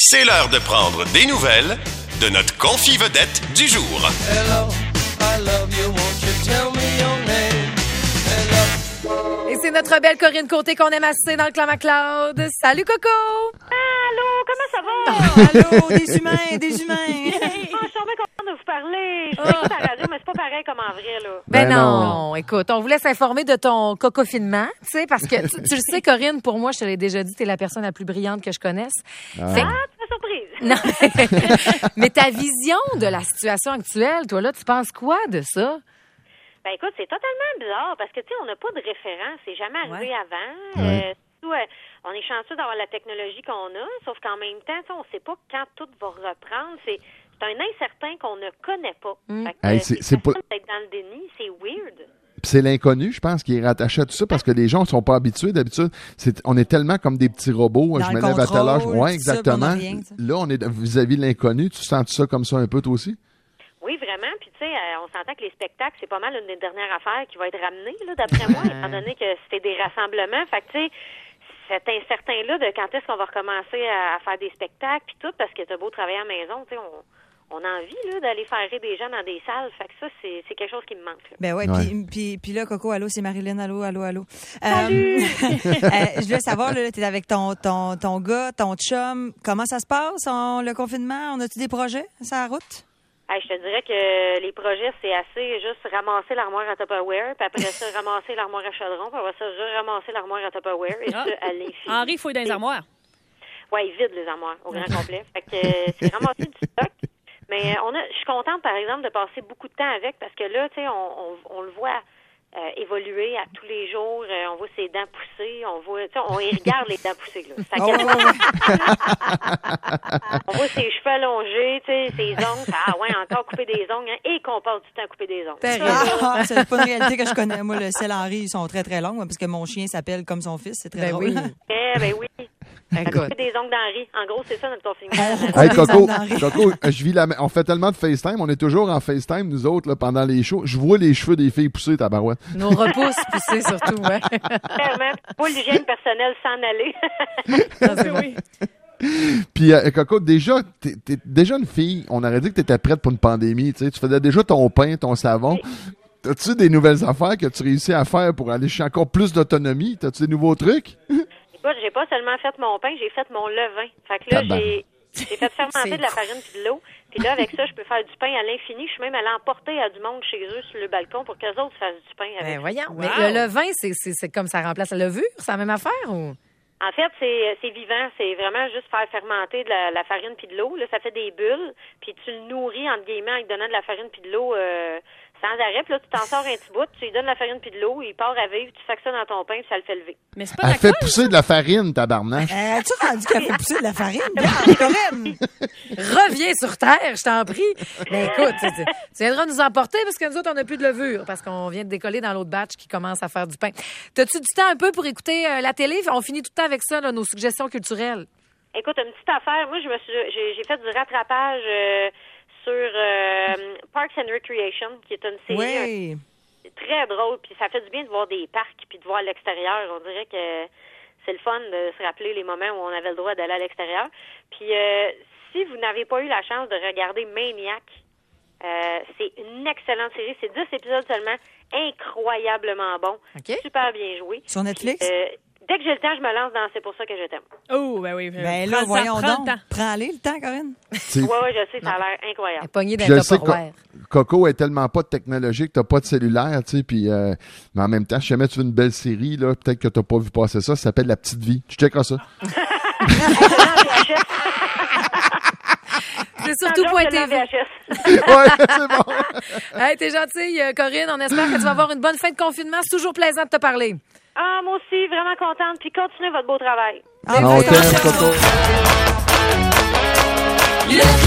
C'est l'heure de prendre des nouvelles de notre confie vedette du jour. Hello, I love you, won't you tell me your name? Hello. Et c'est notre belle Corinne Côté qu'on aime assez dans le Clan MacLeod. Salut Coco! Allô, comment ça va? Allô, des humains! Je suis tombée contente de vous parler. Je t'écoute à la radio, mais c'est pas pareil comme en vrai, là. Ben non, écoute, on voulait s'informer de ton cocofinement, tu sais, parce que tu le sais, Corinne, pour moi, je te l'ai déjà dit, t'es la personne la plus brillante que je connaisse. Tu m'as surprise. Non. Mais ta vision de la situation actuelle, toi, là, tu penses quoi de ça? Ben écoute, c'est totalement bizarre parce que, tu sais, on n'a pas de référence. C'est jamais arrivé avant. Ouais. On est chanceux d'avoir la technologie qu'on a, sauf qu'en même temps, tu sais, on ne sait pas quand tout va reprendre. C'est un incertain qu'on ne connaît pas. Fait que, Hey, c'est pas... d'être dans le déni, c'est weird. C'est l'inconnu, je pense, qui est rattaché à tout ça parce que les gens ne sont pas habitués. D'habitude, on est tellement comme des petits robots. Dans je le me lève à telle heure. contrôle, Oui, tout ça, exactement. pour rien, ça. Là, on est vis-à-vis de l'inconnu. Tu sens ça comme ça un peu, toi aussi? Oui, vraiment. Puis, tu sais, on s'entend que les spectacles, c'est pas mal une des dernières affaires qui va être ramenée, là, d'après moi, étant donné que c'était des rassemblements. Fait que, tu sais, cet incertain-là de quand est-ce qu'on va recommencer à faire des spectacles, puis tout, parce que t'as beau travailler à la maison, tu sais, on a envie, là, d'aller faire rire des gens dans des salles. Fait que ça, c'est quelque chose qui me manque, là. Ben ouais, Ouais. puis là, Coco, allô, c'est Marilyn, allô. Salut! Je voulais savoir, là, t'es avec ton gars, ton chum, comment ça se passe, le confinement? On a-tu des projets sur la route? Hey, je te dirais que les projets, c'est assez juste ramasser l'armoire à Tupperware, puis après ça, ramasser l'armoire à chaudron, puis après ça, ramasser l'armoire à Tupperware, et ça, à l'infini. Henri, il faut dans les armoires. Ouais, il vide les armoires au grand complet. Fait que c'est ramasser du stock. Mais je suis contente, par exemple, de passer beaucoup de temps avec parce que là, tu sais, on le voit évoluer à tous les jours. On voit ses dents pousser. On voit, tu sais, on y regarde les dents pousser, là. Ça on voit ses cheveux allongés, tu sais, ses ongles. Ah ouais, encore couper des ongles, hein, et qu'on passe du temps à couper des ongles. C'est pas une réalité que je connais. Moi, le ciel Henri, ils sont très, très longs, parce que mon chien s'appelle comme son fils. C'est très drôle. Oui. Ben oui. Écoute. Couper des ongles d'Henri. En gros, c'est ça notre confinement. Hey, Coco, Henri. on fait tellement de FaceTime. On est toujours en FaceTime, nous autres, là, pendant les shows. Je vois les cheveux des filles pousser, tabarouette. Nos repousses poussées surtout, ouais. Clairement. Pas l'hygiène personnelle s'en aller. Ça, c'est bon. Oui. Puis, Coco, déjà, t'es déjà une fille. On aurait dit que t'étais prête pour une pandémie. Tu sais, tu faisais déjà ton pain, ton savon. As-tu des nouvelles affaires que tu réussis à faire pour aller chercher encore plus d'autonomie? T'as-tu des nouveaux trucs? Écoute, j'ai pas seulement fait mon pain, j'ai fait mon levain. Fait que là, j'ai fait fermenter de la farine puis de l'eau. Puis là, avec ça, je peux faire du pain à l'infini. Je suis même allée emporter à du monde chez eux sur le balcon pour qu'eux autres fassent du pain avec. Ben voyons. Wow. Mais le levain, c'est comme ça remplace la levure? C'est la même affaire ou? En fait, c'est vivant. C'est vraiment juste faire fermenter de la farine puis de l'eau. Là, ça fait des bulles. Puis tu le nourris, entre guillemets, en lui donnant de la farine puis de l'eau sans arrêt. Puis là, tu t'en sors un petit bout, tu lui donnes de la farine puis de l'eau, il part à vivre, tu fais ça dans ton pain, puis ça le fait lever. Mais c'est pas Elle fait d'accord. pousser de la farine, tabarnak. As-tu rendu qu'elle fait pousser de la farine? Corinne! Reviens sur terre, je t'en prie. Mais écoute, tu viendras nous emporter parce que nous autres, on n'a plus de levure parce qu'on vient de décoller dans l'autre batch qui commence à faire du pain. T'as-tu du temps un peu pour écouter la télé? On finit tout le temps avec ça, là, nos suggestions culturelles. Écoute, une petite affaire. Moi, j'ai fait du rattrapage sur Parks and Recreation, qui est une série Oui. très drôle, puis ça fait du bien de voir des parcs puis de voir l'extérieur. On dirait que c'est le fun de se rappeler les moments où on avait le droit d'aller à l'extérieur. Puis si vous n'avez pas eu la chance de regarder Maniac, c'est une excellente série. C'est 10 épisodes seulement, incroyablement bon, OK. super bien joué. Sur Netflix? Dès que j'ai le temps, je me lance dans C'est pour ça que je t'aime. Oh, ben oui. Ben prends là, le voyons temps, prends donc. le temps. Prends-les le temps, Corinne. C'est- Ouais, je sais, ça a l'air incroyable. Pogné Puis dans je le sais Tupperware. que Coco est tellement pas technologique, t'as pas de cellulaire, tu sais, puis mais en même temps, si jamais tu veux une belle série, là, peut-être que t'as pas vu passer ça s'appelle La Petite Vie. Tu checkeras ça. C'est surtout point TV. Ouais, c'est bon. Hey, t'es gentille, Corinne. On espère que tu vas avoir une bonne fin de confinement. C'est toujours plaisant de te parler. Ah, moi aussi, vraiment contente. Puis continuez votre beau travail. On t'aime, Coco. Le